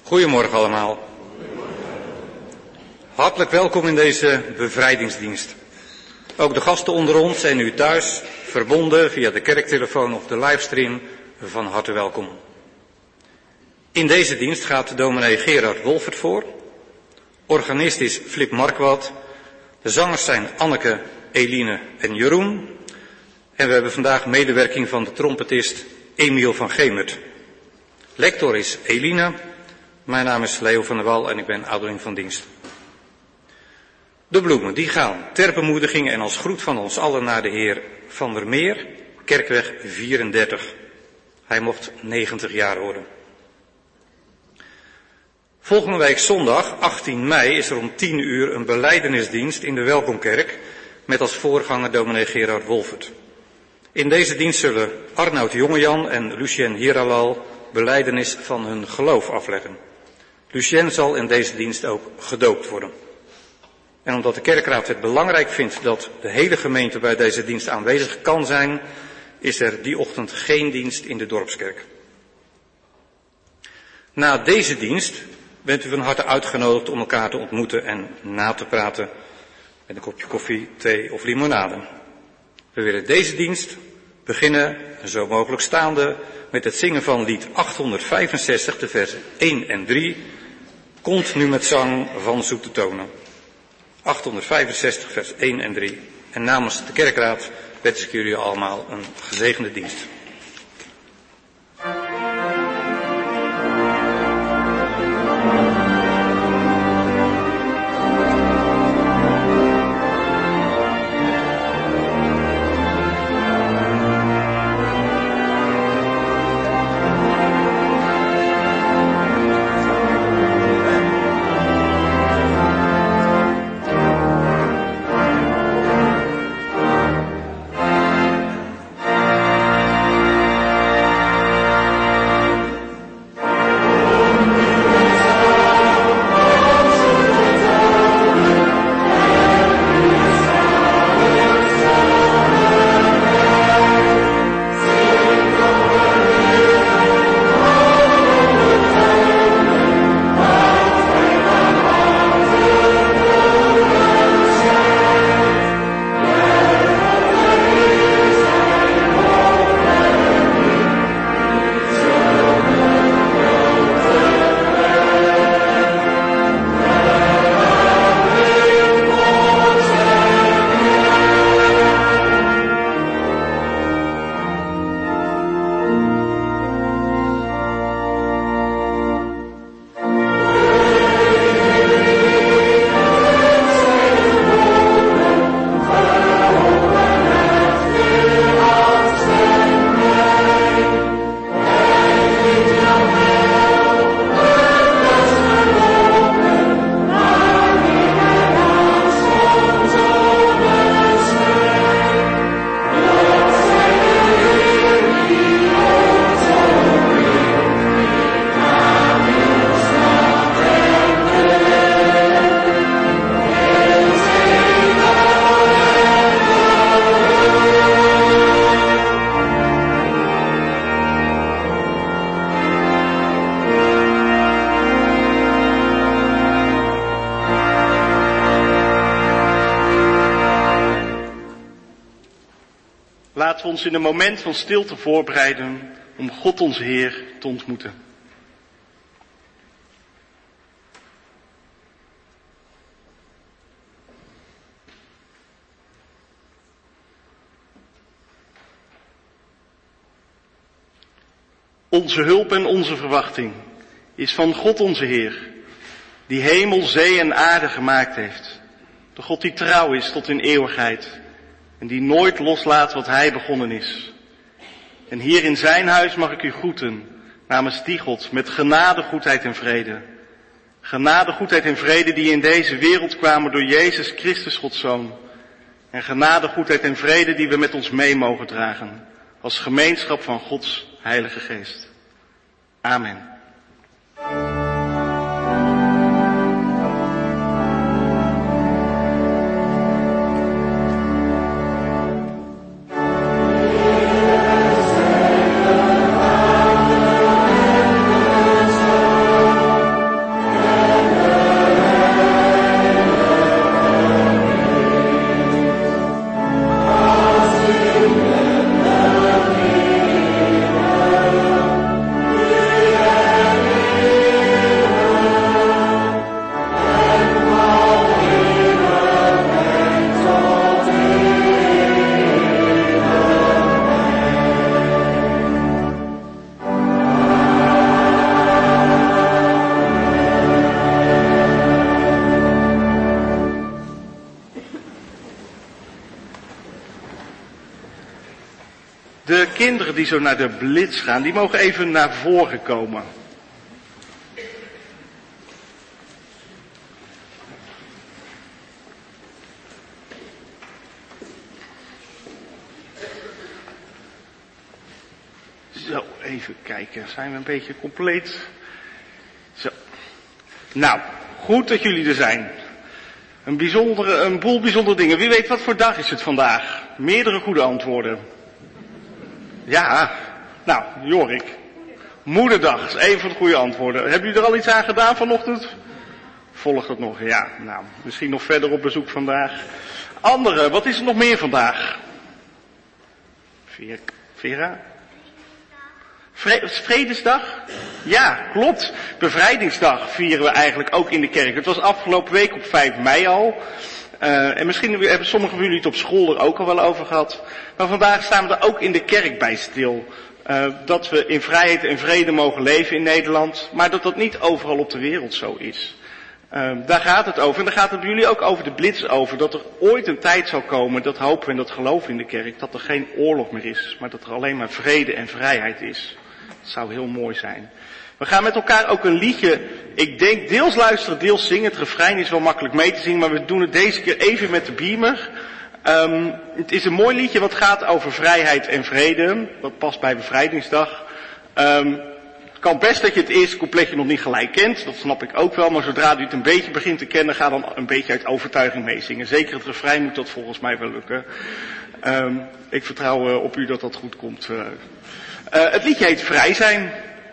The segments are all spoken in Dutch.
Goedemorgen allemaal. Hartelijk welkom in deze bevrijdingsdienst. Ook de gasten onder ons en u thuis, verbonden via de kerktelefoon of de livestream, van harte welkom. In deze dienst gaat dominee Gerard Wolfert voor. Organist is Flip Markwart. De zangers zijn Anneke, Eline en Jeroen. En we hebben vandaag medewerking van de trompetist Emiel van Gemert. Lector is Eline. Mijn naam is Leo van der Wal en ik ben ouderling van dienst. De bloemen die gaan ter bemoediging en als groet van ons allen naar de heer Van der Meer, Kerkweg 34. Hij mocht 90 jaar worden. Volgende week zondag, 18 mei, is er om 10 uur een belijdenisdienst in de Welkomkerk met als voorganger dominee Gerard Wolfert. In deze dienst zullen Arnoud Jongejan en Lucien Hiralal belijdenis van hun geloof afleggen. Lucien zal in deze dienst ook gedoopt worden. En omdat de kerkraad het belangrijk vindt dat de hele gemeente bij deze dienst aanwezig kan zijn, is er die ochtend geen dienst in de dorpskerk. Na deze dienst bent u van harte uitgenodigd om elkaar te ontmoeten en na te praten met een kopje koffie, thee of limonade. We willen deze dienst beginnen, zo mogelijk staande, met het zingen van lied 865, de versen 1 en 3. Komt nu met zang van zoete tonen. 865, vers 1 en 3. En namens de kerkraad wens ik jullie allemaal een gezegende dienst. Laten we ons in een moment van stilte voorbereiden om God onze Heer te ontmoeten. Onze hulp en onze verwachting is van God onze Heer, die hemel, zee en aarde gemaakt heeft. De God die trouw is tot in eeuwigheid en die nooit loslaat wat Hij begonnen is. En hier in zijn huis mag ik u groeten namens die God met genade, goedheid en vrede. Genade, goedheid en vrede die in deze wereld kwamen door Jezus Christus, Gods Zoon. En genade, goedheid en vrede die we met ons mee mogen dragen als gemeenschap van Gods Heilige Geest. Amen. de kinderen die zo naar de blitz gaan, die mogen even naar voren komen. Zo, even kijken. Zijn we een beetje compleet? Zo. Nou, goed dat jullie er zijn. Een boel bijzondere dingen. Wie weet wat voor dag is het vandaag? Meerdere goede antwoorden. Ja, nou, Jorik. Moederdag is een van de goede antwoorden. Hebben jullie er al iets aan gedaan vanochtend? Volgt het nog? Ja, nou, misschien nog verder op bezoek vandaag. Anderen, wat is er nog meer vandaag? Vera? Vredesdag? Ja, klopt. Bevrijdingsdag vieren we eigenlijk ook in de kerk. Het was afgelopen week op 5 mei al. En misschien hebben sommigen van jullie het op school er ook al wel over gehad. Maar vandaag staan we er ook in de kerk bij stil. Dat we in vrijheid en vrede mogen leven in Nederland. Maar dat dat niet overal op de wereld zo is. Daar gaat het over. En daar gaat het bij jullie ook over de blitz over. Dat er ooit een tijd zal komen, dat hopen we en dat geloven we in de kerk. Dat er geen oorlog meer is. Maar dat er alleen maar vrede en vrijheid is. Dat zou heel mooi zijn. We gaan met elkaar ook een liedje, ik denk deels luisteren, deels zingen. Het refrein is wel makkelijk mee te zingen, maar we doen het deze keer even met de beamer. Het is een mooi liedje wat gaat over vrijheid en vrede. Dat past bij Bevrijdingsdag. Het kan best dat je het eerste coupletje nog niet gelijk kent. Dat snap ik ook wel. Maar zodra u het een beetje begint te kennen, ga dan een beetje uit overtuiging meezingen. Zeker het refrein moet dat volgens mij wel lukken. Ik vertrouw op u dat dat goed komt. Het liedje heet Vrij zijn.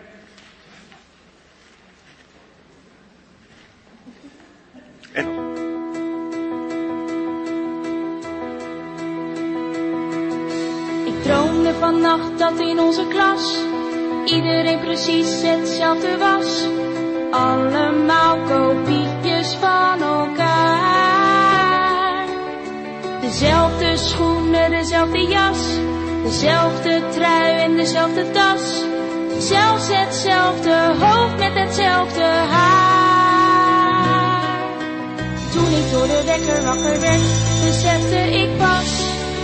Ik droomde vannacht dat in onze klas iedereen precies hetzelfde was. Allemaal kopietjes van elkaar. Dezelfde schoenen, dezelfde jas, dezelfde trui en dezelfde tas. Zelfs hetzelfde hoofd met hetzelfde haar. Toen ik door de wekker wakker werd, besefte ik pas.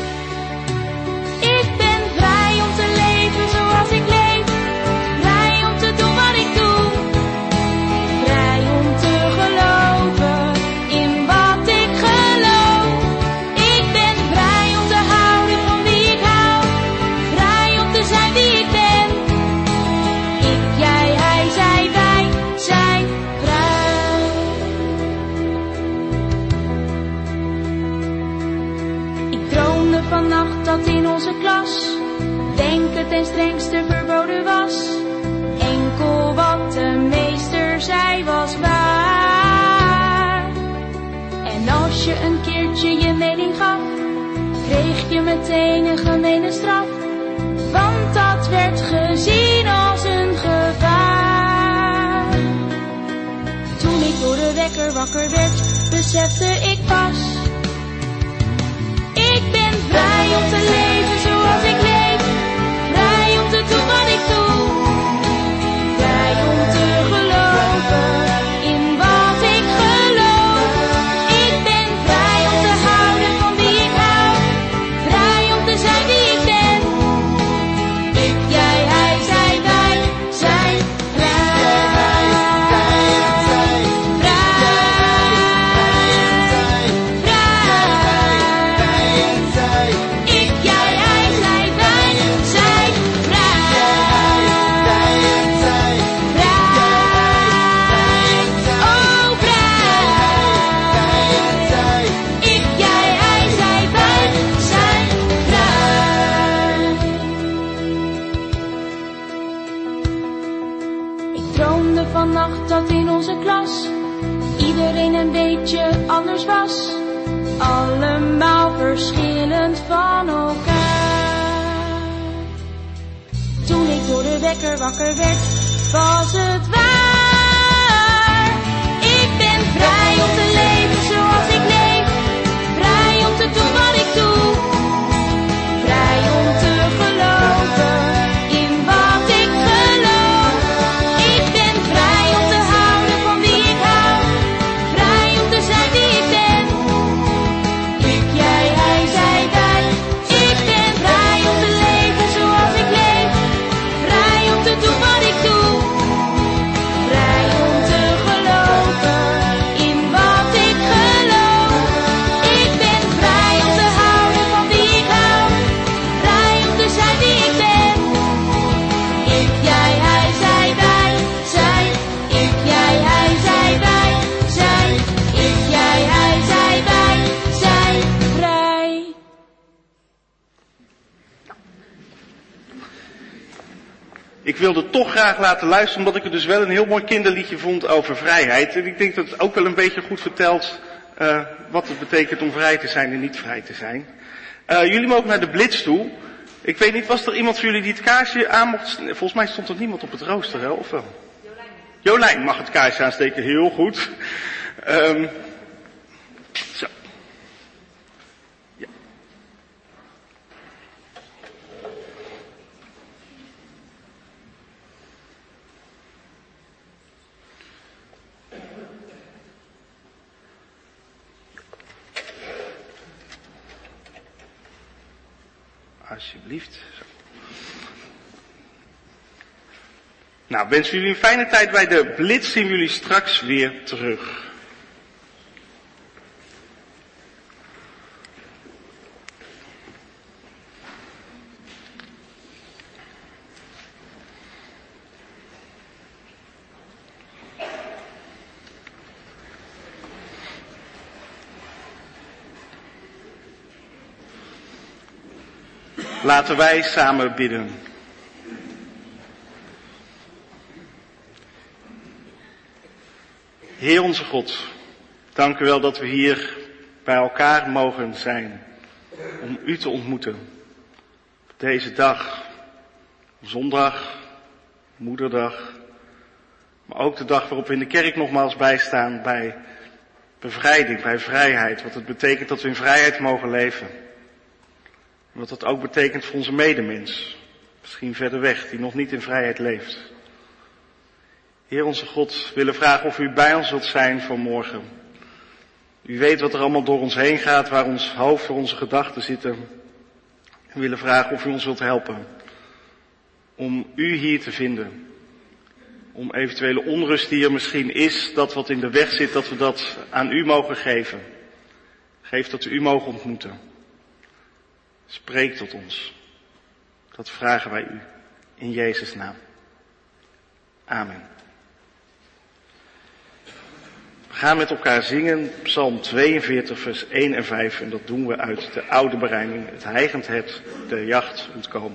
Ik ben vrij om te leven zoals ik leef. Vrij om te doen wat ik doe. Vrij om te geloven in wat ik geloof. Ik ben vrij om te houden van wie ik hou. Vrij om te zijn wie ik ben. Ik, jij, hij, zij, wij zijn vrij. Ik droomde vannacht dat in onze klas denken ten strengste verboden was. Enkel wat de meester zei was waar. En als je een keertje je mening gaf, kreeg je meteen een gemene straf. Want dat werd gezien als een gevaar. Toen ik door de wekker wakker werd, besefte ik pas. Ik ben vrij om te leven zoals ik leef. Vrij om te doen wat ik doe. Vrij om te geloven in wat ik geloof. Ik ben vrij om te houden van wie ik hou. Vrij om te zijn wie ik ben. Ik, jij, hij, zij, wij zijn vrij. Ik, jij, hij, zij, wij zijn vrij. Oh, vrij. Ik, jij, hij, zij, wij zijn vrij. Ik droomde vannacht dat in onze klas iedereen een beetje anders was. Allemaal verschillend van elkaar. Toen ik door de wekker wakker werd, was het waar. Ik ben vrij om te leven zoals ik leef. Vrij om te doen wat ik doe. Vrij om te geloven in wat ik geloof. Ik ben vrij om te houden van wie ik hou. Vrij om te zijn wie ik ben. Ik, jij, hij, zij, wij. Ik ben vrij om te leven zoals ik wilde toch graag laten luisteren, omdat ik het dus wel een heel mooi kinderliedje vond over vrijheid. En ik denk dat het ook wel een beetje goed vertelt wat het betekent om vrij te zijn en niet vrij te zijn. Jullie mogen naar de blitz toe. Ik weet niet, was er iemand van jullie die het kaarsje aan mocht? Volgens mij stond er niemand op het rooster, hè? Of wel? Jolijn mag het kaarsje aansteken, heel goed. Zo. Ja. Alsjeblieft. Nou, wensen jullie een fijne tijd bij de blitz, zien we jullie straks weer terug. Laten wij samen bidden. Heer onze God, dank u wel dat we hier bij elkaar mogen zijn om u te ontmoeten. Deze dag, zondag, moederdag, maar ook de dag waarop we in de kerk nogmaals bijstaan bij bevrijding, bij vrijheid. Wat het betekent dat we in vrijheid mogen leven. En wat dat ook betekent voor onze medemens, misschien verder weg, die nog niet in vrijheid leeft. Heer onze God, we willen vragen of u bij ons wilt zijn vanmorgen. U weet wat er allemaal door ons heen gaat, waar ons hoofd, waar onze gedachten zitten. We willen vragen of u ons wilt helpen om u hier te vinden. Om eventuele onrust die er misschien is, dat wat in de weg zit, dat we dat aan u mogen geven. Geef dat we u mogen ontmoeten. Spreek tot ons. Dat vragen wij u in Jezus' naam. Amen. We gaan met elkaar zingen Psalm 42 vers 1 en 5 en dat doen we uit de oude berijming. Het heigend het de jacht ontkomen.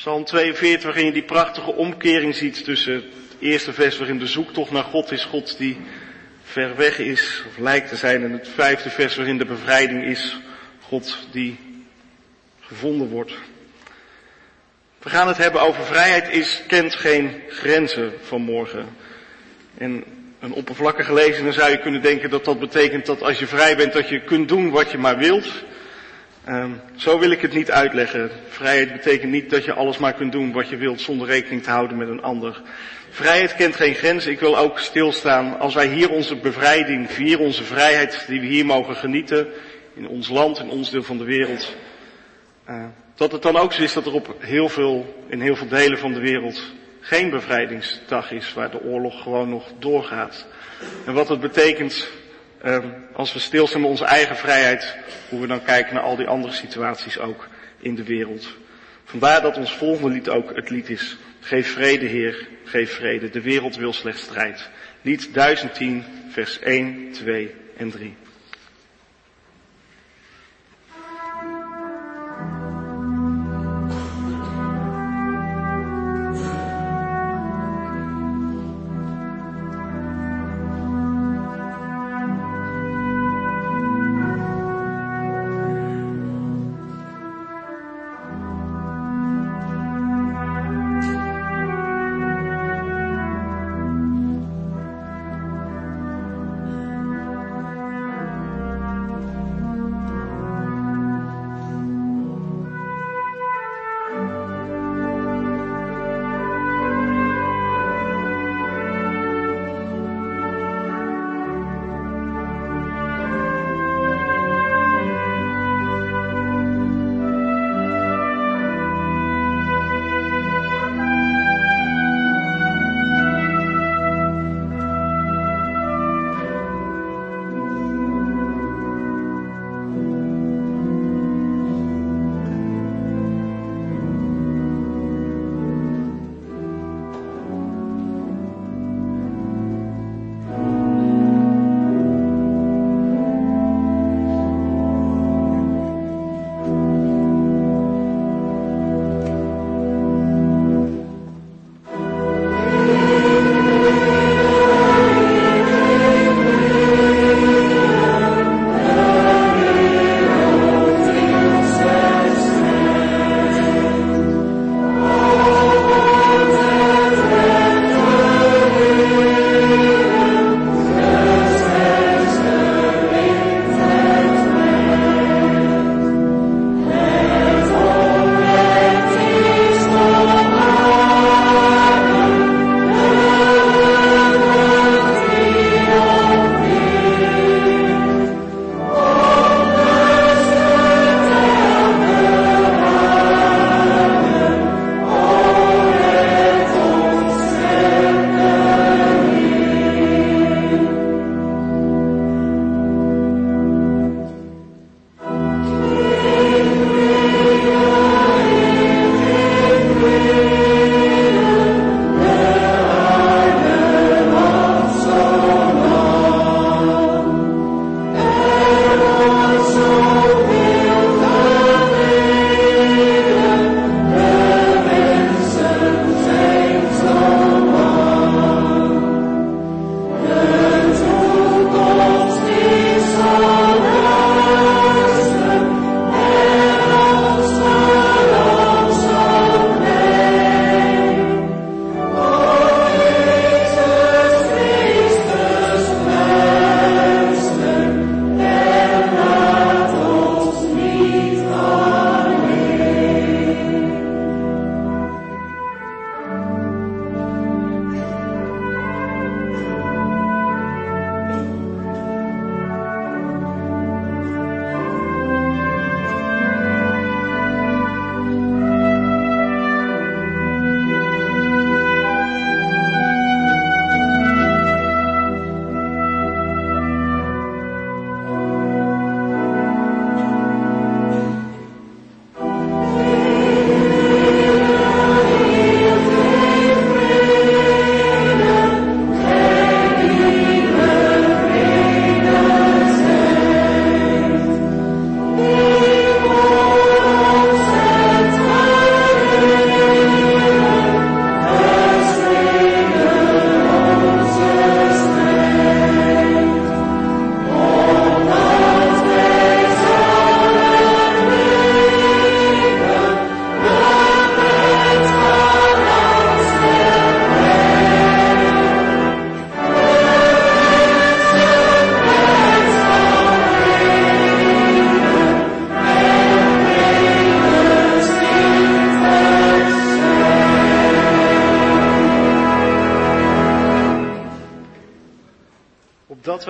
Psalm 42, waarin je die prachtige omkering ziet tussen het eerste vers waarin de zoektocht naar God is, God die ver weg is, of lijkt te zijn, en het 5e vers waarin de bevrijding is, God die gevonden wordt. We gaan het hebben over vrijheid kent geen grenzen vanmorgen. En een oppervlakkige lezer, dan zou je kunnen denken dat dat betekent dat als je vrij bent, dat je kunt doen wat je maar wilt. Zo wil ik het niet uitleggen. Vrijheid betekent niet dat je alles maar kunt doen wat je wilt zonder rekening te houden met een ander. Vrijheid kent geen grenzen. Ik wil ook stilstaan als wij hier onze bevrijding vieren, onze vrijheid die we hier mogen genieten, in ons land, in ons deel van de wereld. Dat het dan ook zo is dat er in heel veel delen van de wereld geen bevrijdingsdag is, waar de oorlog gewoon nog doorgaat. En wat het betekent als we stilstaan met onze eigen vrijheid, hoe we dan kijken naar al die andere situaties ook in de wereld. Vandaar dat ons volgende lied ook het lied is: Geef vrede, Heer, geef vrede, de wereld wil slechts strijd. Lied 1010, vers 1, 2 en 3.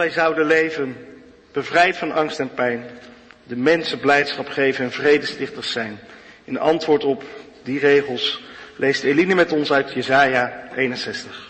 wij zouden leven, bevrijd van angst en pijn, de mensen blijdschap geven en vredestichters zijn. In antwoord op die regels leest Eline met ons uit Jesaja 61.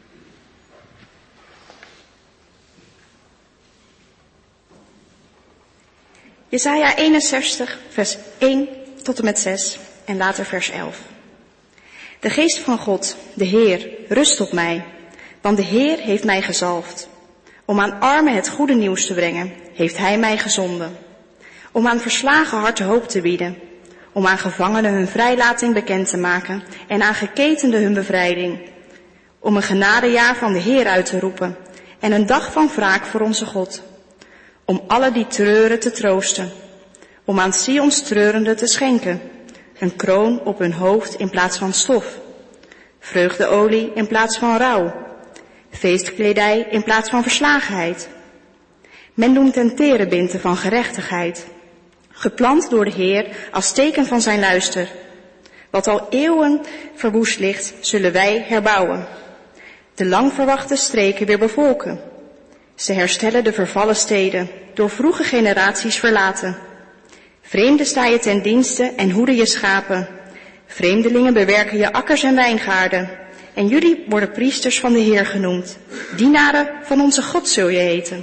Jesaja 61, vers 1 tot en met 6 en later vers 11. De geest van God, de Heer, rust op mij, want de Heer heeft mij gezalfd. Om aan armen het goede nieuws te brengen, heeft Hij mij gezonden. Om aan verslagen harten hoop te bieden. Om aan gevangenen hun vrijlating bekend te maken en aan geketenden hun bevrijding. Om een genadejaar van de Heer uit te roepen en een dag van wraak voor onze God. Om alle die treuren te troosten. Om aan Sions treurenden te schenken. Een kroon op hun hoofd in plaats van stof. Vreugdeolie in plaats van rouw. Feestkledij in plaats van verslagenheid. Men noemt hen terebinten van gerechtigheid. Geplant door de Heer als teken van zijn luister. Wat al eeuwen verwoest ligt, zullen wij herbouwen. De lang verwachte streken weer bevolken. Ze herstellen de vervallen steden, door vroege generaties verlaten. Vreemden sta je ten dienste en hoeden je schapen. Vreemdelingen bewerken je akkers en wijngaarden. En jullie worden priesters van de Heer genoemd. Dienaren van onze God zul je heten.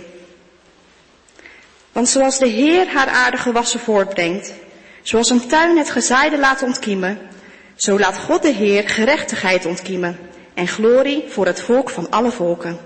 Want zoals de Heer haar aardige gewassen voortbrengt, zoals een tuin het gezaaide laat ontkiemen, zo laat God de Heer gerechtigheid ontkiemen en glorie voor het volk van alle volken.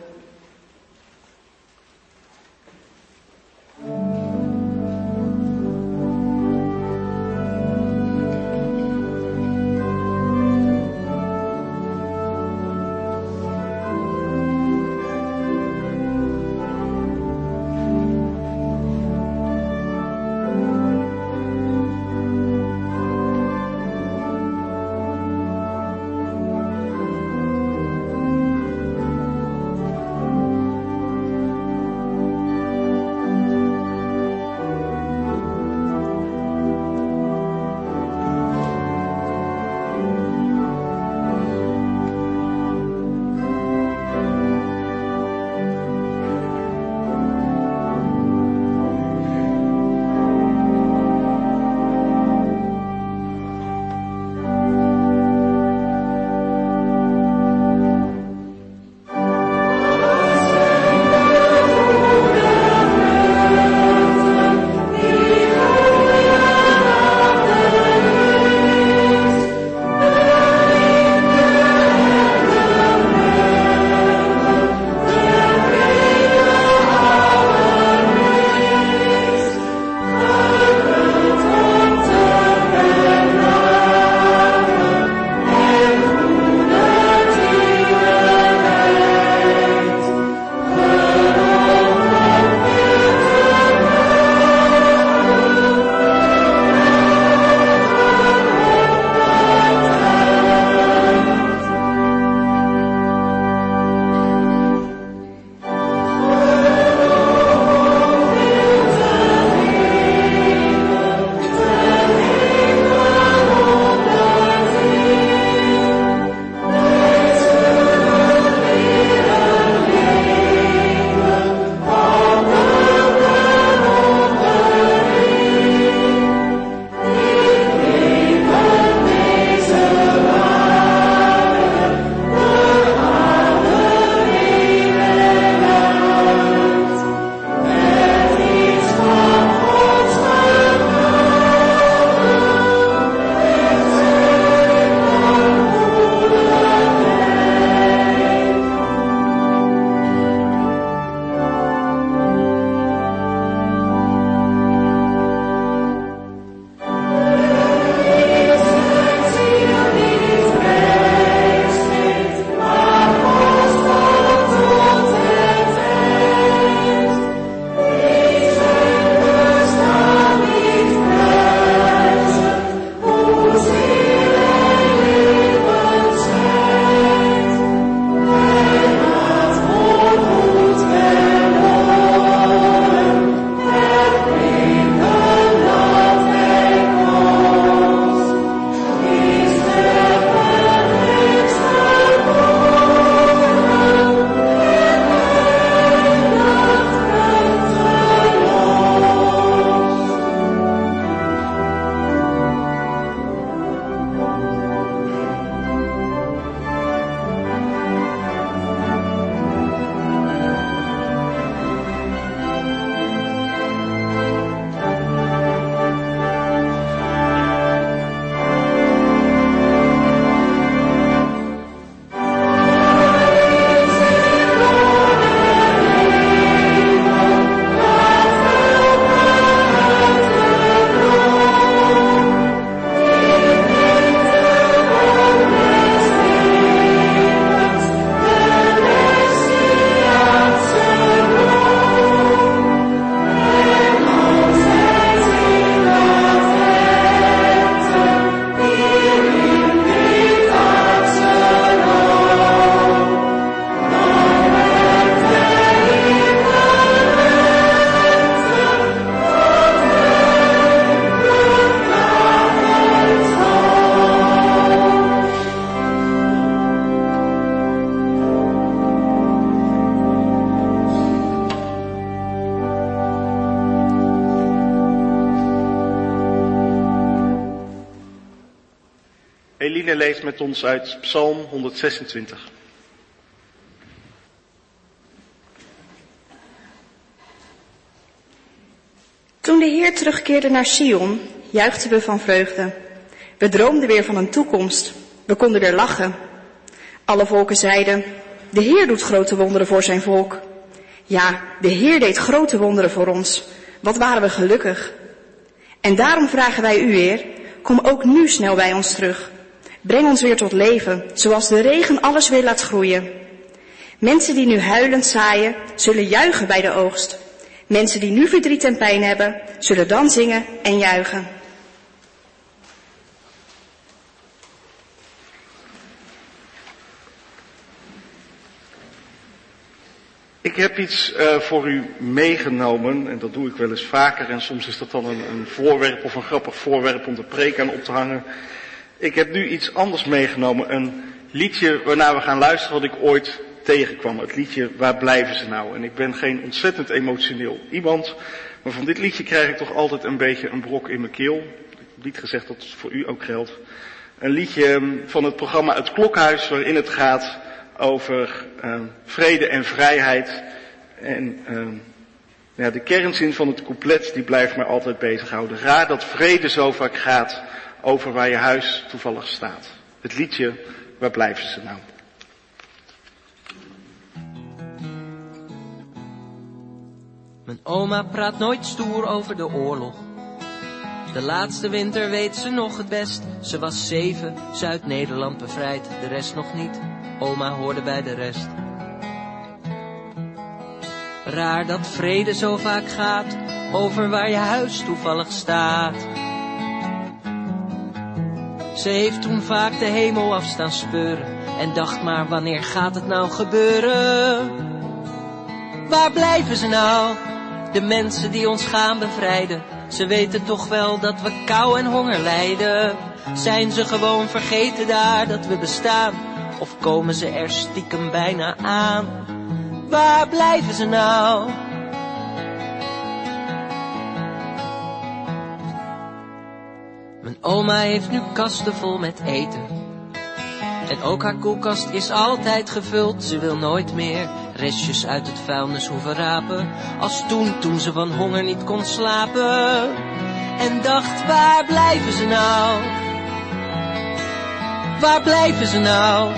Eline leest met ons uit Psalm 126. Toen de Heer terugkeerde naar Sion, juichten we van vreugde. We droomden weer van een toekomst. We konden weer lachen. Alle volken zeiden, de Heer doet grote wonderen voor zijn volk. Ja, de Heer deed grote wonderen voor ons. Wat waren we gelukkig. En daarom vragen wij u weer, kom ook nu snel bij ons terug. Breng ons weer tot leven, zoals de regen alles weer laat groeien. Mensen die nu huilend zaaien, zullen juichen bij de oogst. Mensen die nu verdriet en pijn hebben, zullen dan zingen en juichen. Ik heb iets voor u meegenomen, en dat doe ik wel eens vaker, en soms is dat dan een voorwerp of een grappig voorwerp om de preek aan op te hangen. Ik heb nu iets anders meegenomen, een liedje waarnaar we gaan luisteren wat ik ooit tegenkwam. Het liedje Waar blijven ze nou? En ik ben geen ontzettend emotioneel iemand, maar van dit liedje krijg ik toch altijd een beetje een brok in mijn keel. Ik heb niet gezegd dat het voor u ook geldt. Een liedje van het programma Het Klokhuis, waarin het gaat over vrede en vrijheid. En de kernzin van het couplet die blijft mij altijd bezighouden. Raar dat vrede zo vaak gaat over waar je huis toevallig staat. Het liedje Waar blijven ze nou? Mijn oma praat nooit stoer over de oorlog. De laatste winter weet ze nog het best. Ze was 7, Zuid-Nederland bevrijd, de rest nog niet. Oma hoorde bij de rest. Raar dat vrede zo vaak gaat over waar je huis toevallig staat. Ze heeft toen vaak de hemel af staan speuren en dacht maar, wanneer gaat het nou gebeuren? Waar blijven ze nou, de mensen die ons gaan bevrijden? Ze weten toch wel dat we kou en honger lijden. Zijn ze gewoon vergeten daar dat we bestaan? Of komen ze er stiekem bijna aan? Waar blijven ze nou? Mijn oma heeft nu kasten vol met eten. En ook haar koelkast is altijd gevuld. Ze wil nooit meer restjes uit het vuilnis hoeven rapen. Als toen ze van honger niet kon slapen. En dacht, waar blijven ze nou? Waar blijven ze nou?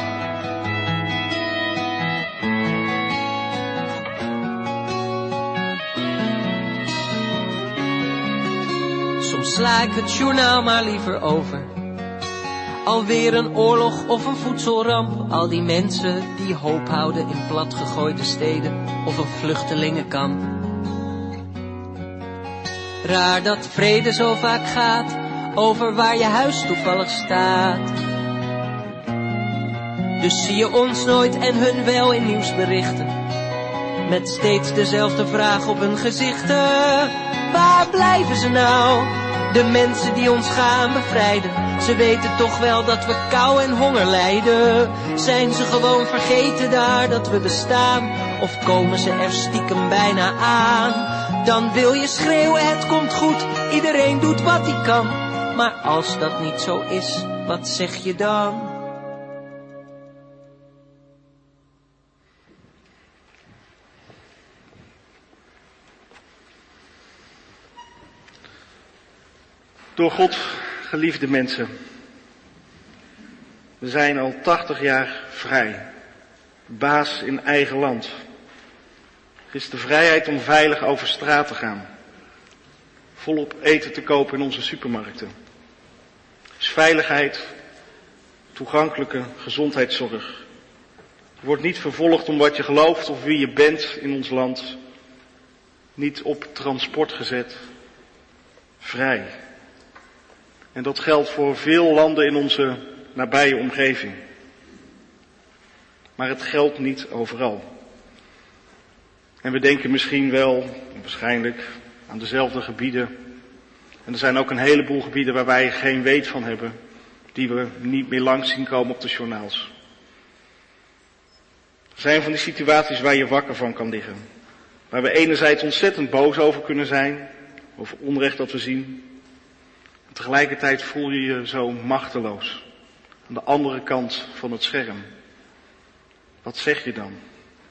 Soms sla ik het journaal maar liever over. Alweer een oorlog of een voedselramp. Al die mensen die hoop houden in platgegooide steden of een vluchtelingenkamp. Raar dat vrede zo vaak gaat over waar je huis toevallig staat. Dus zie je ons nooit en hun wel in nieuwsberichten, met steeds dezelfde vraag op hun gezichten. Waar blijven ze nou, de mensen die ons gaan bevrijden? Ze weten toch wel dat we kou en honger lijden. Zijn ze gewoon vergeten daar dat we bestaan? Of komen ze er stiekem bijna aan? Dan wil je schreeuwen, het komt goed, iedereen doet wat hij kan. Maar als dat niet zo is, wat zeg je dan? Door God geliefde mensen. We zijn al 80 jaar vrij. Baas in eigen land. Het is de vrijheid om veilig over straat te gaan. Volop eten te kopen in onze supermarkten. Het is veiligheid, toegankelijke gezondheidszorg. Je wordt niet vervolgd om wat je gelooft of wie je bent in ons land. Niet op transport gezet. Vrij. En dat geldt voor veel landen in onze nabije omgeving. Maar het geldt niet overal. En we denken misschien wel, waarschijnlijk, aan dezelfde gebieden. En er zijn ook een heleboel gebieden waar wij geen weet van hebben, die we niet meer langs zien komen op de journaals. Er zijn van die situaties waar je wakker van kan liggen. Waar we enerzijds ontzettend boos over kunnen zijn, over onrecht dat we zien. Tegelijkertijd voel je je zo machteloos. aan de andere kant van het scherm. Wat zeg je dan?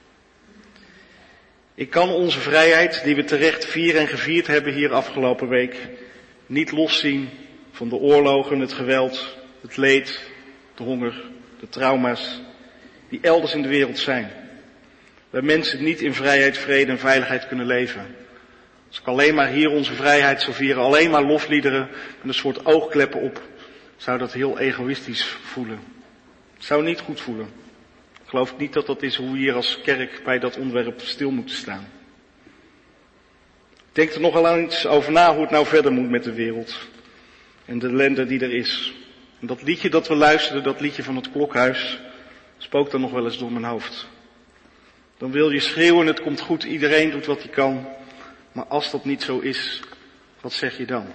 Ik kan onze vrijheid, die we terecht vieren en gevierd hebben hier afgelopen week, niet loszien van de oorlogen, het geweld, het leed, de honger, de trauma's die elders in de wereld zijn. Waar mensen niet in vrijheid, vrede en veiligheid kunnen leven. Als ik alleen maar hier onze vrijheid zou vieren, alleen maar lofliederen met een soort oogkleppen op, zou dat heel egoïstisch voelen. Het zou niet goed voelen. Ik geloof niet dat dat is hoe we hier als kerk bij dat onderwerp stil moeten staan. Ik denk er nogal eens over na hoe het nou verder moet met de wereld. En de ellende die er is. En dat liedje dat we luisterden, dat liedje van het klokhuis, spookt dan nog wel eens door mijn hoofd. Dan wil je schreeuwen, het komt goed, iedereen doet wat hij kan. Maar als dat niet zo is, wat zeg je dan?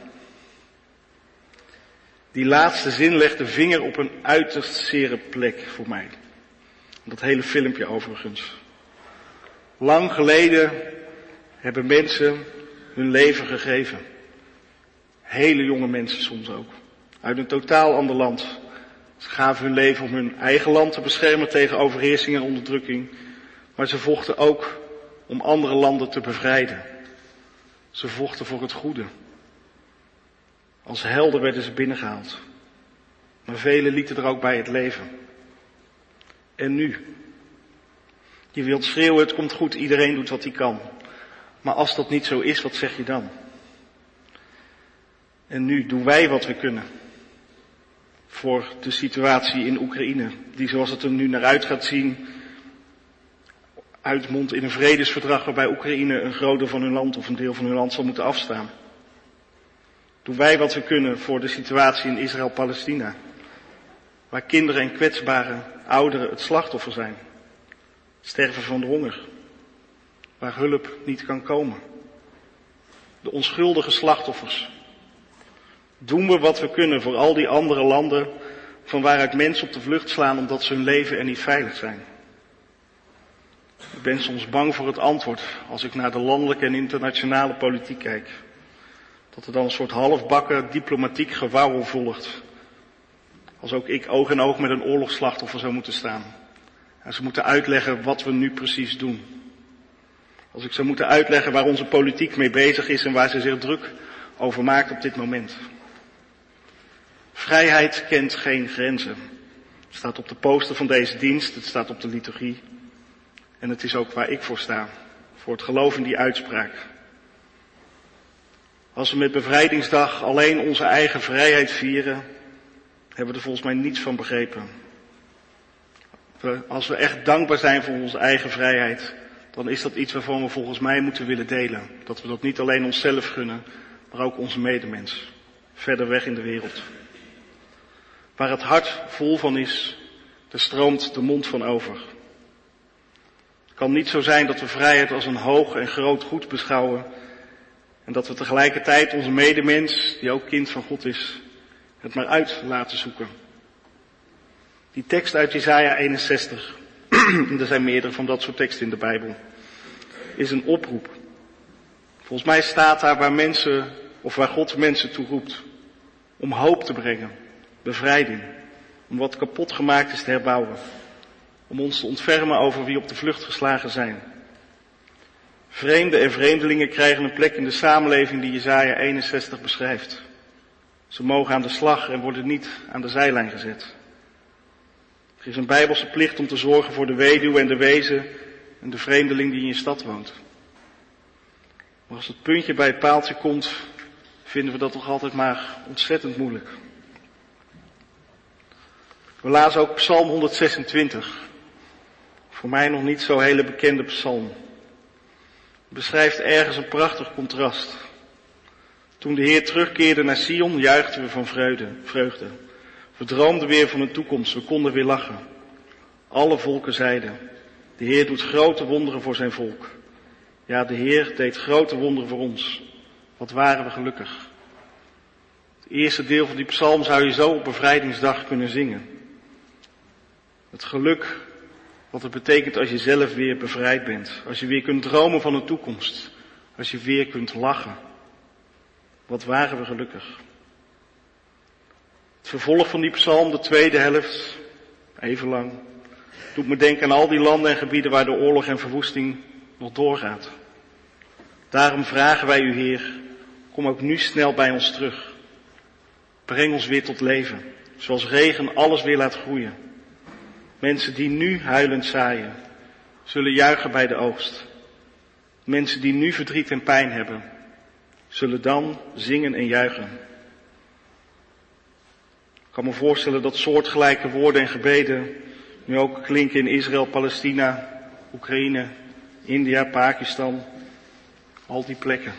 Die laatste zin legt de vinger op een uiterst zere plek voor mij. Dat hele filmpje overigens. Lang geleden hebben mensen hun leven gegeven. Hele jonge mensen soms ook. Uit een totaal ander land. Ze gaven hun leven om hun eigen land te beschermen tegen overheersing en onderdrukking. Maar ze vochten ook om andere landen te bevrijden. Ze vochten voor het goede. Als helden werden ze binnengehaald. Maar velen lieten er ook bij het leven. En nu? Je wilt schreeuwen, het komt goed, iedereen doet wat hij kan. Maar als dat niet zo is, wat zeg je dan? En nu doen wij wat we kunnen. Voor de situatie in Oekraïne, die zoals het er nu naar uit gaat zien, uitmondt in een vredesverdrag waarbij Oekraïne een groot deel van hun land of een deel van hun land zal moeten afstaan. Doen wij wat we kunnen voor de situatie in Israël-Palestina, waar kinderen en kwetsbare ouderen het slachtoffer zijn. Sterven van de honger, waar hulp niet kan komen. De onschuldige slachtoffers. Doen we wat we kunnen voor al die andere landen van waaruit mensen op de vlucht slaan omdat ze hun leven er niet veilig zijn. Ik ben soms bang voor het antwoord als ik naar de landelijke en internationale politiek kijk. Dat er dan een soort halfbakken diplomatiek gewauwel volgt. Als ook ik oog in oog met een oorlogsslachtoffer zou moeten staan. En ze moeten uitleggen wat we nu precies doen. Als ik zou moeten uitleggen waar onze politiek mee bezig is en waar ze zich druk over maakt op dit moment. Vrijheid kent geen grenzen. Het staat op de poster van deze dienst, het staat op de liturgie. En het is ook waar ik voor sta, voor het geloof in die uitspraak. Als we met bevrijdingsdag alleen onze eigen vrijheid vieren, hebben we er volgens mij niets van begrepen. Als we echt dankbaar zijn voor onze eigen vrijheid, dan is dat iets waarvan we volgens mij moeten willen delen. Dat we dat niet alleen onszelf gunnen, maar ook onze medemens, verder weg in de wereld. Waar het hart vol van is, daar stroomt de mond van over. Het kan niet zo zijn dat we vrijheid als een hoog en groot goed beschouwen en dat we tegelijkertijd onze medemens, die ook kind van God is, het maar uit laten zoeken. Die tekst uit Jesaja 61, er zijn meerdere van dat soort teksten in de Bijbel, is een oproep. Volgens mij staat daar waar God mensen toe roept om hoop te brengen, bevrijding, om wat kapot gemaakt is te herbouwen, om ons te ontfermen over wie op de vlucht geslagen zijn. Vreemden en vreemdelingen krijgen een plek in de samenleving die Jesaja 61 beschrijft. Ze mogen aan de slag en worden niet aan de zijlijn gezet. Er is een Bijbelse plicht om te zorgen voor de weduwe en de wezen en de vreemdeling die in je stad woont. Maar als het puntje bij het paaltje komt, vinden we dat toch altijd maar ontzettend moeilijk. We lazen ook Psalm 126. Voor mij nog niet zo hele bekende psalm. Het beschrijft ergens een prachtig contrast. Toen de Heer terugkeerde naar Sion, juichten we van vreugde. We droomden weer van een toekomst, we konden weer lachen. Alle volken zeiden, de Heer doet grote wonderen voor zijn volk. Ja, de Heer deed grote wonderen voor ons. Wat waren we gelukkig. Het eerste deel van die psalm zou je zo op bevrijdingsdag kunnen zingen. Het geluk, wat het betekent als je zelf weer bevrijd bent. Als je weer kunt dromen van een toekomst. Als je weer kunt lachen. Wat waren we gelukkig. Het vervolg van die psalm, de tweede helft, even lang, doet me denken aan al die landen en gebieden waar de oorlog en verwoesting nog doorgaat. Daarom vragen wij u, Heer, kom ook nu snel bij ons terug. Breng ons weer tot leven, zoals regen alles weer laat groeien. Mensen die nu huilend zaaien, zullen juichen bij de oogst. Mensen die nu verdriet en pijn hebben, zullen dan zingen en juichen. Ik kan me voorstellen dat soortgelijke woorden en gebeden nu ook klinken in Israël, Palestina, Oekraïne, India, Pakistan, al die plekken.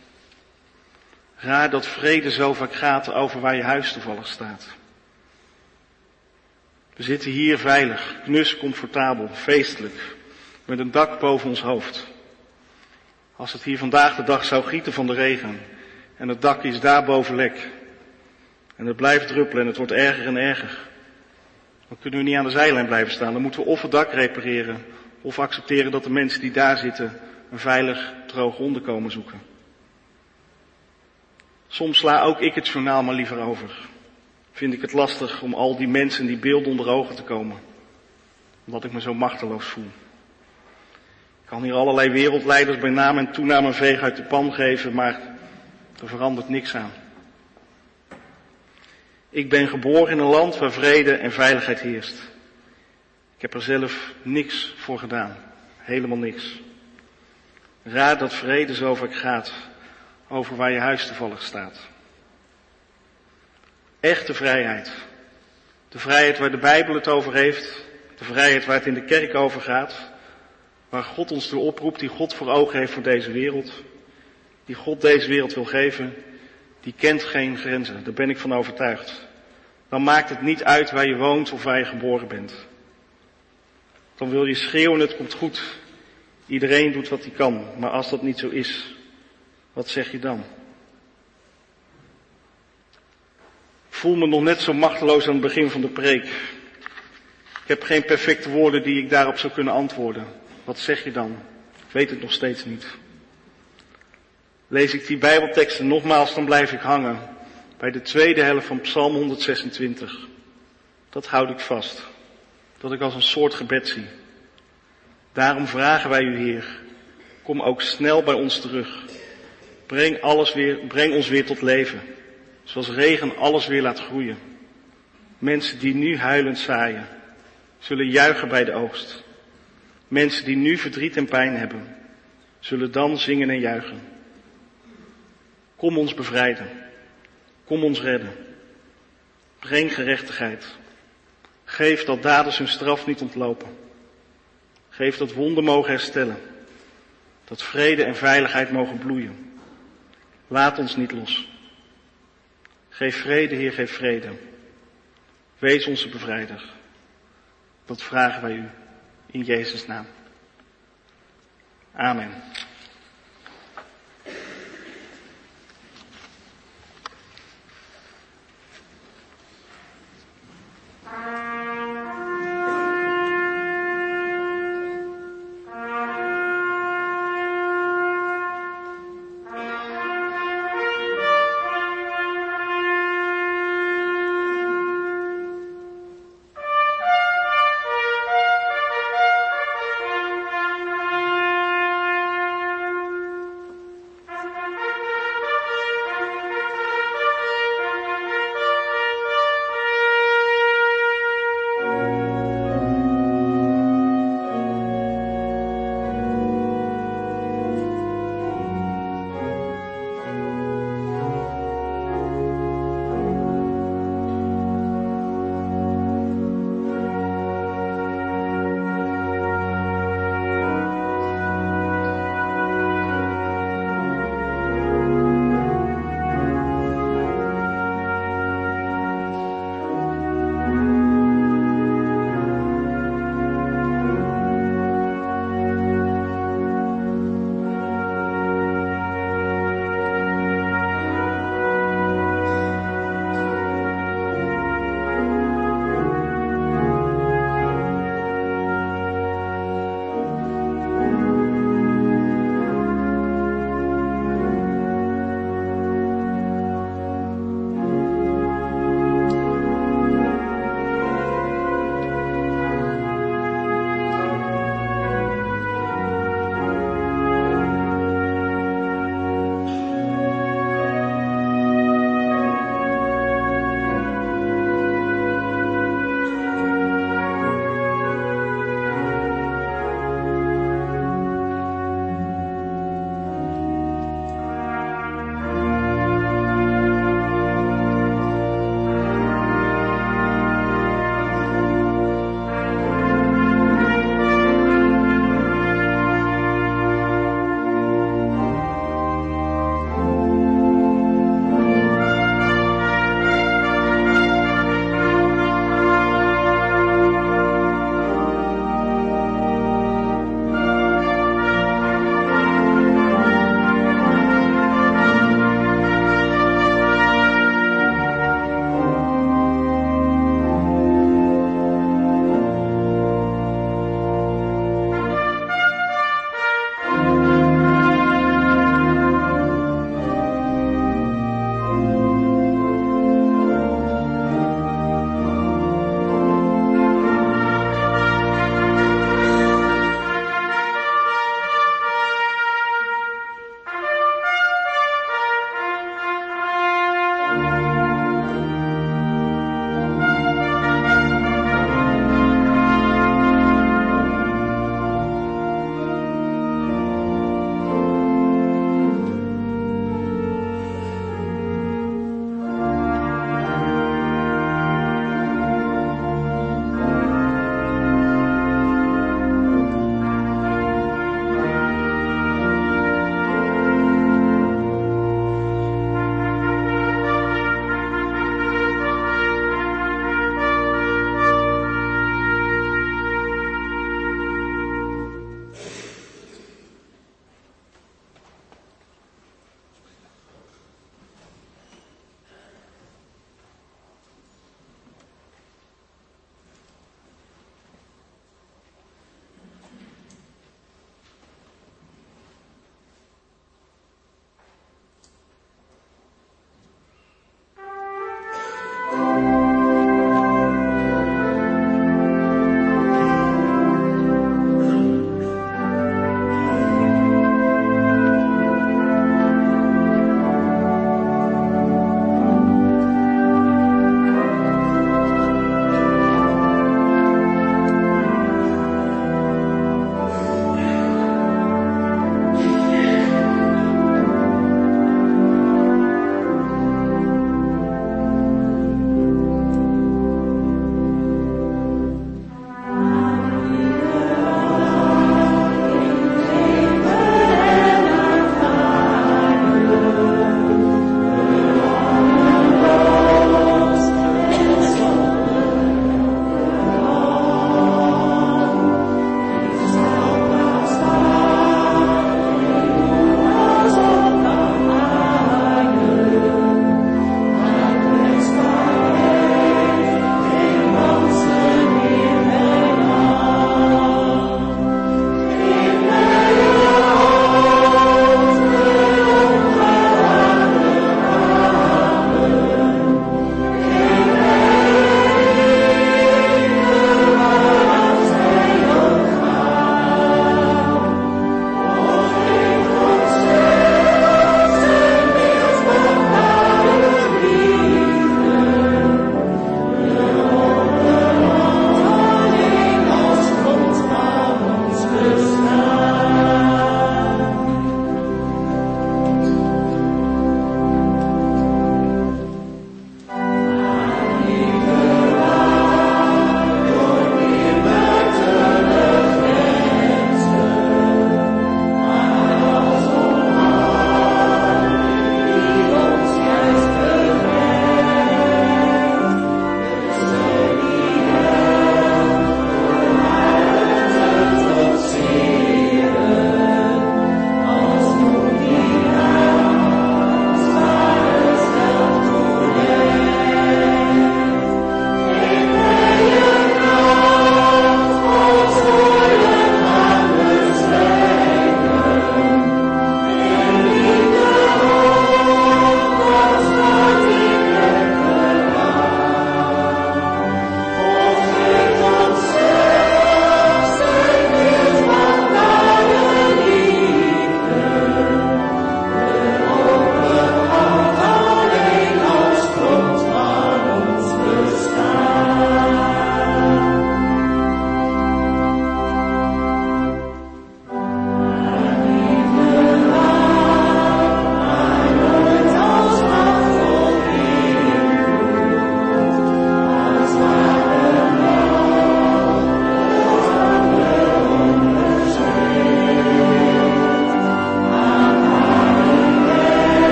Raar dat vrede zo vaak gaat over waar je huis toevallig staat. We zitten hier veilig, knus, comfortabel, feestelijk, met een dak boven ons hoofd. Als het hier vandaag de dag zou gieten van de regen en het dak is daarboven lek en het blijft druppelen en het wordt erger en erger, dan kunnen we niet aan de zijlijn blijven staan. Dan moeten we of het dak repareren of accepteren dat de mensen die daar zitten een veilig, droog onderkomen zoeken. Soms sla ook ik het journaal maar liever over. Vind ik het lastig om al die mensen die beelden onder ogen te komen, omdat ik me zo machteloos voel. Ik kan hier allerlei wereldleiders bij naam en toenaam een veeg uit de pan geven, maar er verandert niks aan. Ik ben geboren in een land waar vrede en veiligheid heerst. Ik heb er zelf niks voor gedaan. Helemaal niks. Raar dat vrede zo vaak gaat over waar je huis toevallig staat. Echte vrijheid. De vrijheid waar de Bijbel het over heeft. De vrijheid waar het in de kerk over gaat. Waar God ons toe oproept, die God voor ogen heeft voor deze wereld. Die God deze wereld wil geven. Die kent geen grenzen. Daar ben ik van overtuigd. Dan maakt het niet uit waar je woont of waar je geboren bent. Dan wil je schreeuwen, het komt goed. Iedereen doet wat hij kan. Maar als dat niet zo is, wat zeg je dan? Ik voel me nog net zo machteloos aan het begin van de preek. Ik heb geen perfecte woorden die ik daarop zou kunnen antwoorden. Wat zeg je dan? Ik weet het nog steeds niet. Lees ik die Bijbelteksten nogmaals, dan blijf ik hangen bij de tweede helft van Psalm 126. Dat houd ik vast. Dat ik als een soort gebed zie. Daarom vragen wij u, Heer, kom ook snel bij ons terug. Breng ons weer tot leven. Zoals regen alles weer laat groeien. Mensen die nu huilend zaaien, zullen juichen bij de oogst. Mensen die nu verdriet en pijn hebben, zullen dan zingen en juichen. Kom ons bevrijden. Kom ons redden. Breng gerechtigheid. Geef dat daders hun straf niet ontlopen. Geef dat wonden mogen herstellen. Dat vrede en veiligheid mogen bloeien. Laat ons niet los. Geef vrede, Heer, geef vrede. Wees onze bevrijder. Dat vragen wij u in Jezus' naam. Amen.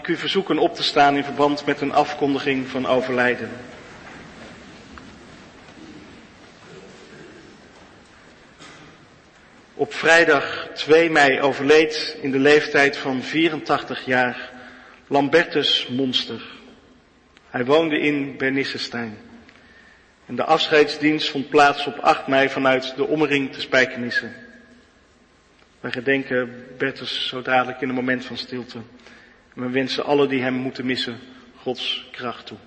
ik u verzoeken op te staan in verband met een afkondiging van overlijden. Op vrijdag 2 mei overleed in de leeftijd van 84 jaar Lambertus Monster. Hij woonde in Bernissestein. En de afscheidsdienst vond plaats op 8 mei vanuit de Ommering te Spijkenisse. Wij gedenken Bertus zo dadelijk in een moment van stilte. En we wensen allen die hem moeten missen Gods kracht toe.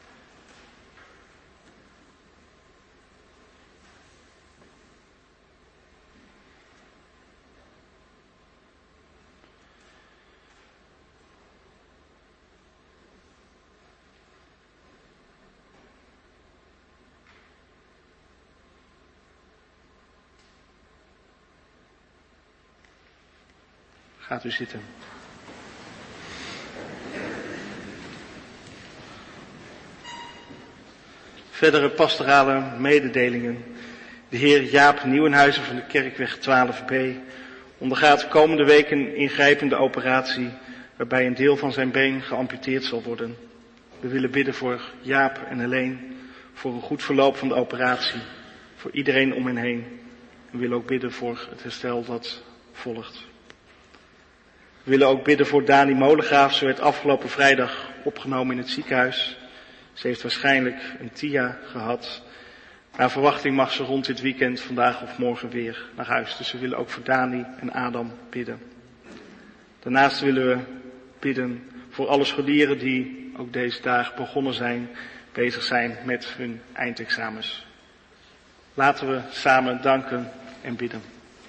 Gaat u zitten. Verdere pastorale mededelingen. De heer Jaap Nieuwenhuizen van de Kerkweg 12b ondergaat komende week een ingrijpende operatie waarbij een deel van zijn been geamputeerd zal worden. We willen bidden voor Jaap en Helene, voor een goed verloop van de operatie, voor iedereen om hen heen. We willen ook bidden voor het herstel dat volgt. We willen ook bidden voor Dani Molengraaf. Ze werd afgelopen vrijdag opgenomen in het ziekenhuis. Ze heeft waarschijnlijk een TIA gehad. Naar verwachting mag ze rond dit weekend, vandaag of morgen, weer naar huis. Dus we willen ook voor Dani en Adam bidden. Daarnaast willen we bidden voor alle scholieren die ook deze dagen begonnen zijn, bezig zijn met hun eindexamens. Laten we samen danken en bidden.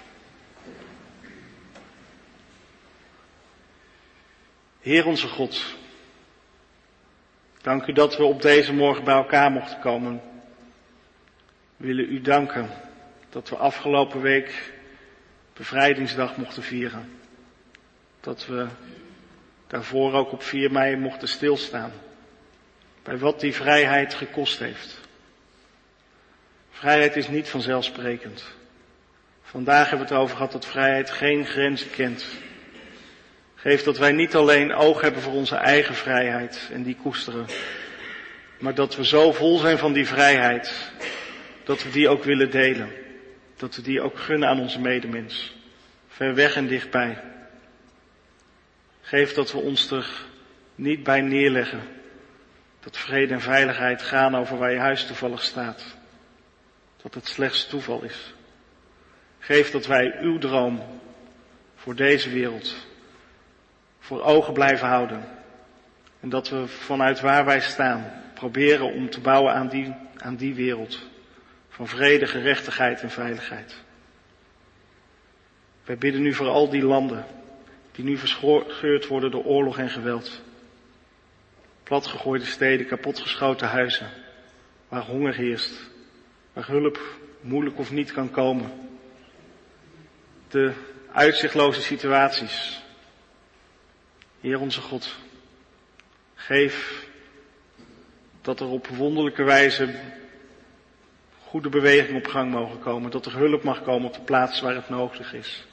Heer onze God, dank u dat we op deze morgen bij elkaar mochten komen. We willen u danken dat we afgelopen week bevrijdingsdag mochten vieren. Dat we daarvoor ook op 4 mei mochten stilstaan. Bij wat die vrijheid gekost heeft. Vrijheid is niet vanzelfsprekend. Vandaag hebben we het over gehad dat vrijheid geen grenzen kent. Geef dat wij niet alleen oog hebben voor onze eigen vrijheid en die koesteren. Maar dat we zo vol zijn van die vrijheid, dat we die ook willen delen. Dat we die ook gunnen aan onze medemens. Ver weg en dichtbij. Geef dat we ons er niet bij neerleggen. Dat vrede en veiligheid gaan over waar je huis toevallig staat. Dat het slechts toeval is. Geef dat wij uw droom voor deze wereld voor ogen blijven houden. En dat we vanuit waar wij staan proberen om te bouwen aan die wereld. Van vrede, gerechtigheid en veiligheid. Wij bidden nu voor al die landen die nu verscheurd worden door oorlog en geweld. Platgegooide steden, kapotgeschoten huizen. Waar honger heerst. Waar hulp moeilijk of niet kan komen. De uitzichtloze situaties. Heer onze God, geef dat er op wonderlijke wijze goede beweging op gang mogen komen. Dat er hulp mag komen op de plaatsen waar het nodig is.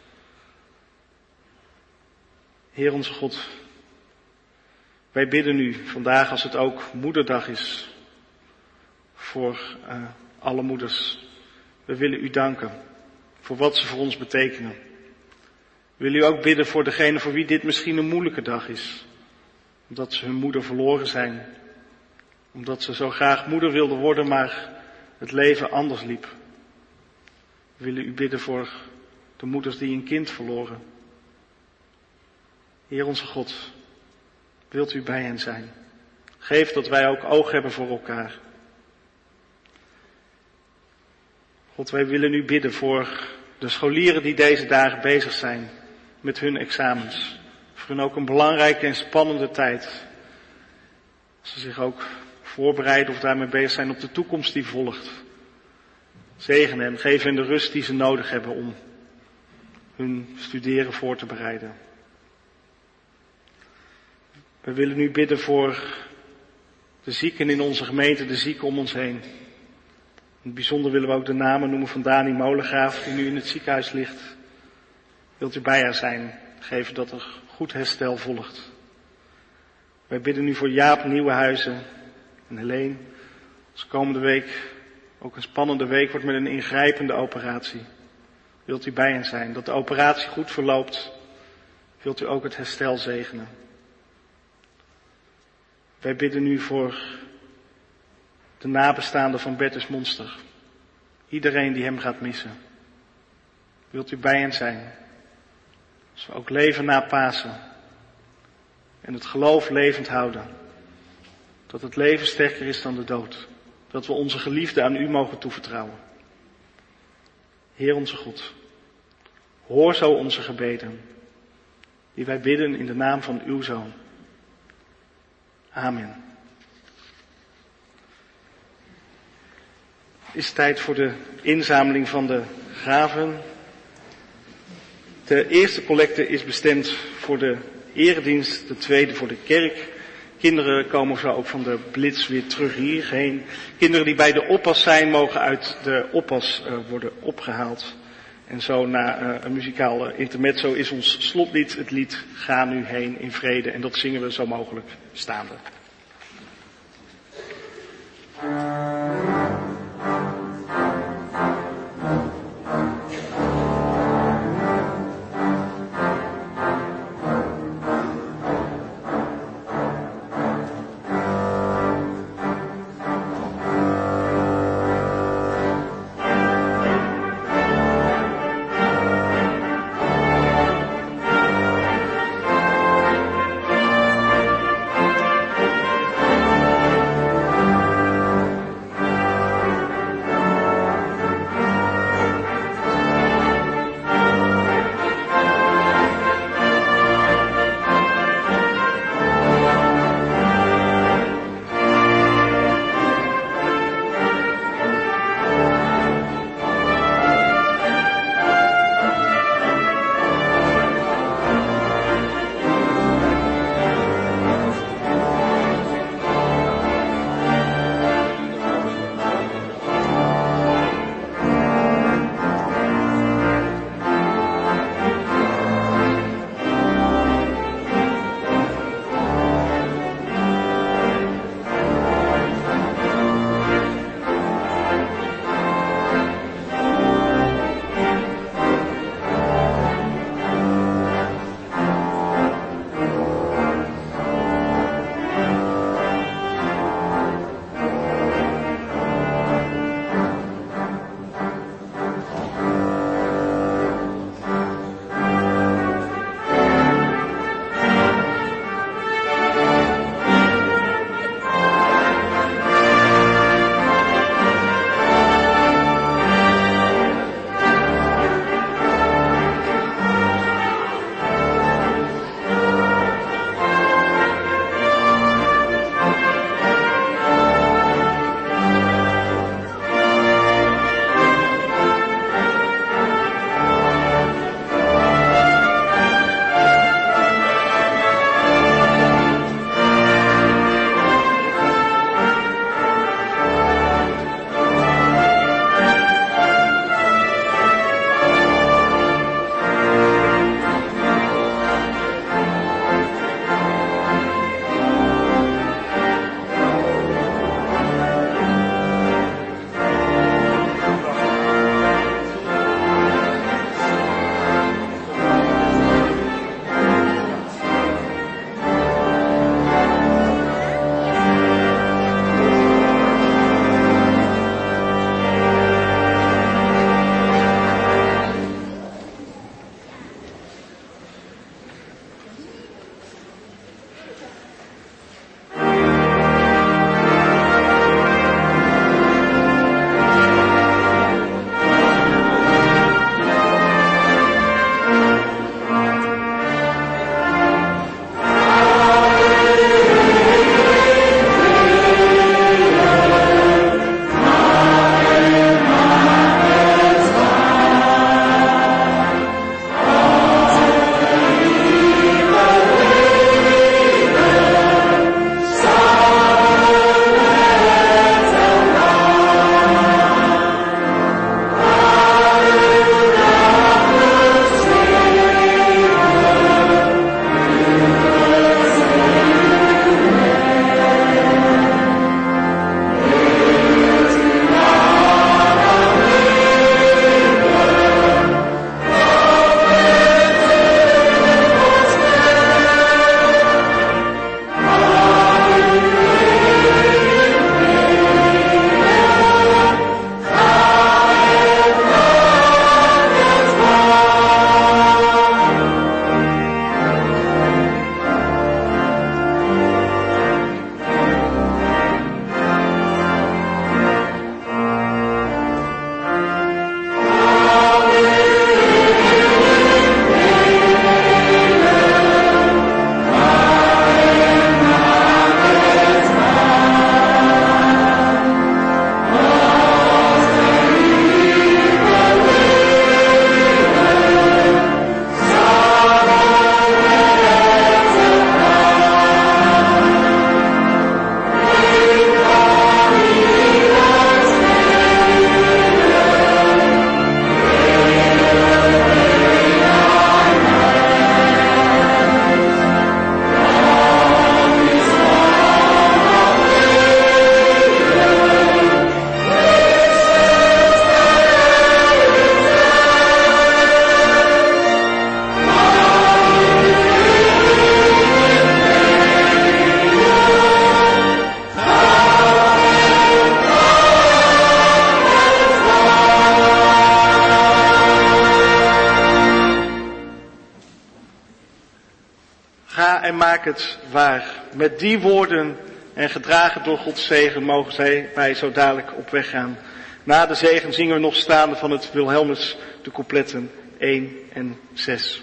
Heer onze God, wij bidden u vandaag als het ook moederdag is voor alle moeders. We willen u danken voor wat ze voor ons betekenen. We willen u ook bidden voor degene voor wie dit misschien een moeilijke dag is. Omdat ze hun moeder verloren zijn. Omdat ze zo graag moeder wilden worden, maar het leven anders liep. We willen u bidden voor de moeders die een kind verloren. Heer onze God, wilt u bij hen zijn. Geef dat wij ook oog hebben voor elkaar. God, wij willen u bidden voor de scholieren die deze dagen bezig zijn met hun examens. Voor hen ook een belangrijke en spannende tijd. Als ze zich ook voorbereiden of daarmee bezig zijn op de toekomst die volgt. Zegen hen, geef hen de rust die ze nodig hebben om hun studeren voor te bereiden. We willen nu bidden voor de zieken in onze gemeente, de zieken om ons heen. In het bijzonder willen we ook de namen noemen van Dani Molengraaf, die nu in het ziekenhuis ligt. Wilt u bij haar zijn, geven dat er goed herstel volgt. Wij bidden nu voor Jaap Nieuwenhuizen en Helene. Als komende week ook een spannende week wordt met een ingrijpende operatie. Wilt u bij hen zijn, dat de operatie goed verloopt. Wilt u ook het herstel zegenen. Wij bidden nu voor de nabestaanden van Bertus Monster. Iedereen die hem gaat missen. Wilt u bij hen zijn. Als we ook leven na Pasen. En het geloof levend houden. Dat het leven sterker is dan de dood. Dat we onze geliefden aan u mogen toevertrouwen. Heer onze God. Hoor zo onze gebeden. Die wij bidden in de naam van uw Zoon. Amen. Het is tijd voor de inzameling van de gaven. De eerste collecte is bestemd voor de eredienst, de tweede voor de kerk. Kinderen komen zo ook van de blitz weer terug hierheen. Kinderen die bij de oppas zijn, mogen uit de oppas worden opgehaald. En zo na een muzikaal intermezzo is ons slotlied het lied Ga nu heen in vrede. En dat zingen we zo mogelijk staande. en maak het waar. Met die woorden en gedragen door Gods zegen mogen wij zo dadelijk op weg gaan. Na de zegen zingen we nog staande van het Wilhelmus de coupletten 1 en 6.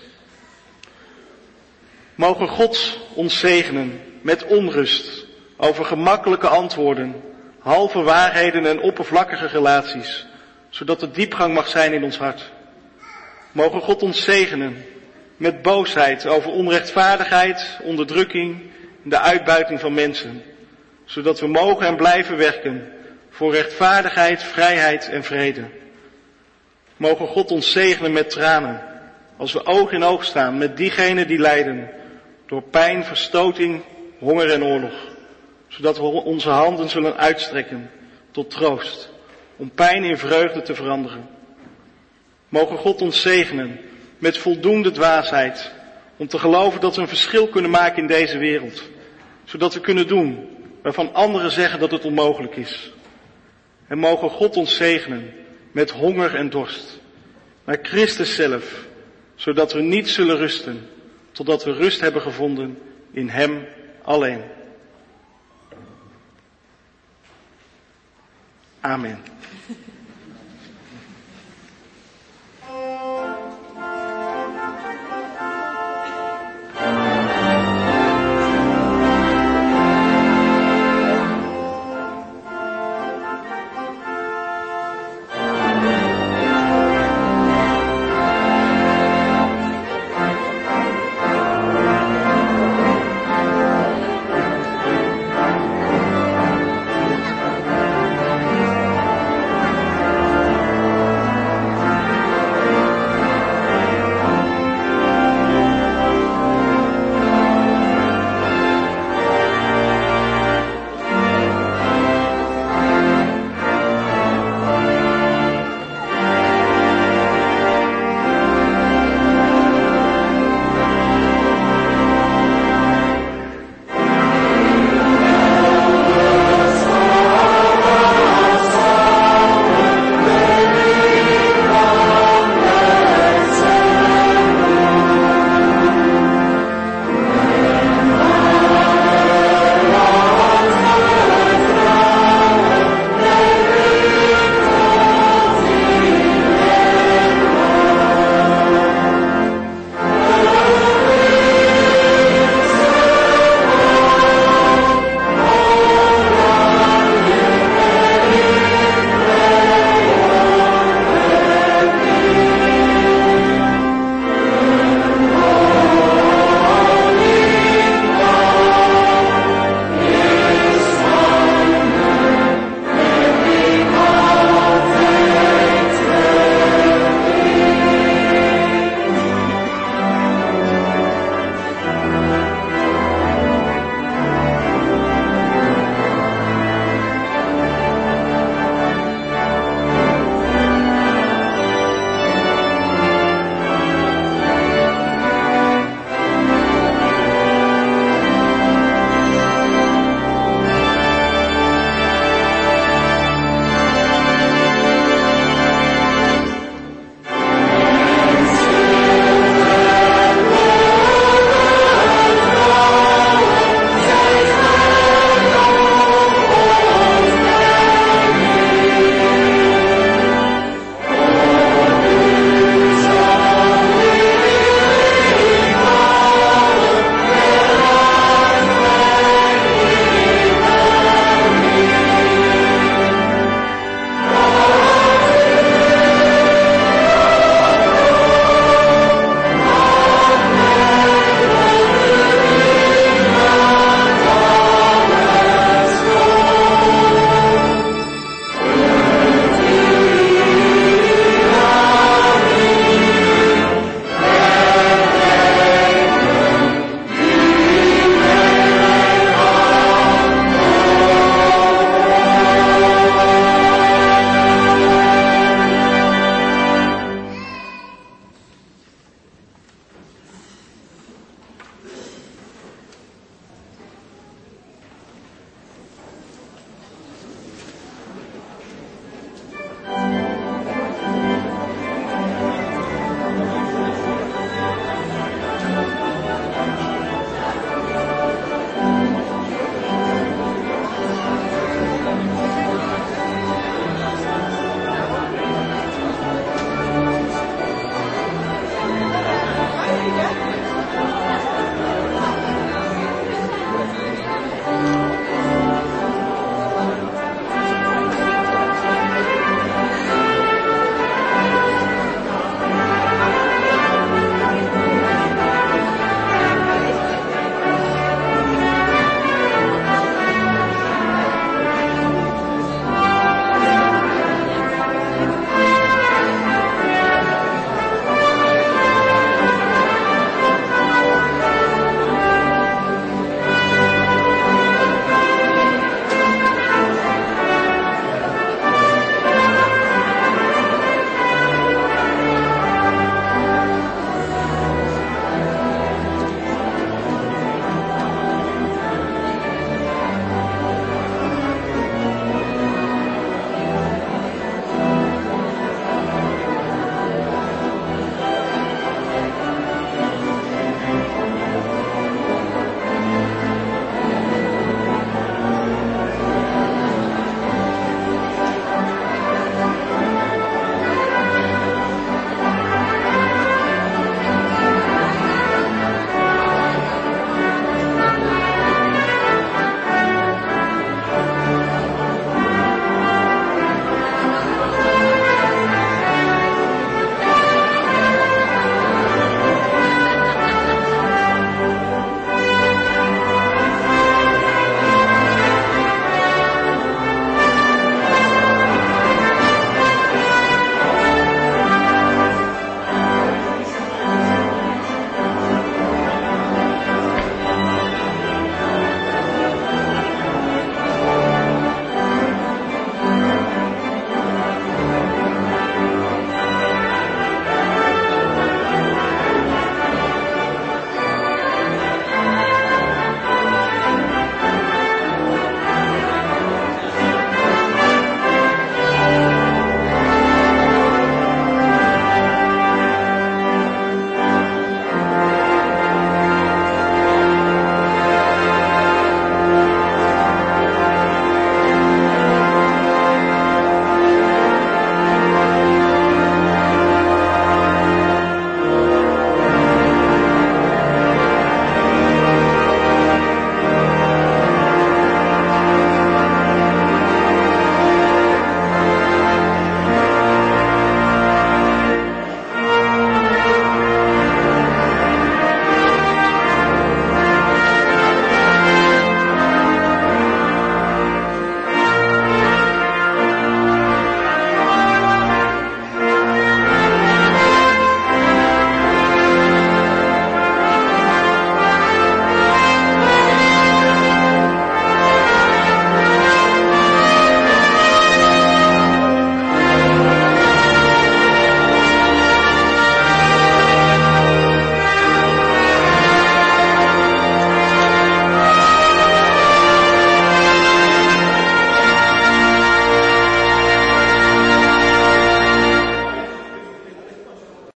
Mogen God ons zegenen met onrust over gemakkelijke antwoorden, halve waarheden en oppervlakkige relaties, zodat er diepgang mag zijn in ons hart. Mogen God ons zegenen met boosheid over onrechtvaardigheid, onderdrukking en de uitbuiting van mensen, zodat we mogen en blijven werken voor rechtvaardigheid, vrijheid en vrede. Mogen God ons zegenen met tranen, als we oog in oog staan met diegenen die lijden door pijn, verstoting, honger en oorlog, zodat we onze handen zullen uitstrekken tot troost, om pijn in vreugde te veranderen. Mogen God ons zegenen met voldoende dwaasheid, om te geloven dat we een verschil kunnen maken in deze wereld, zodat we kunnen doen waarvan anderen zeggen dat het onmogelijk is. En mogen God ons zegenen met honger en dorst naar Christus zelf, zodat we niet zullen rusten, totdat we rust hebben gevonden in Hem alleen. Amen.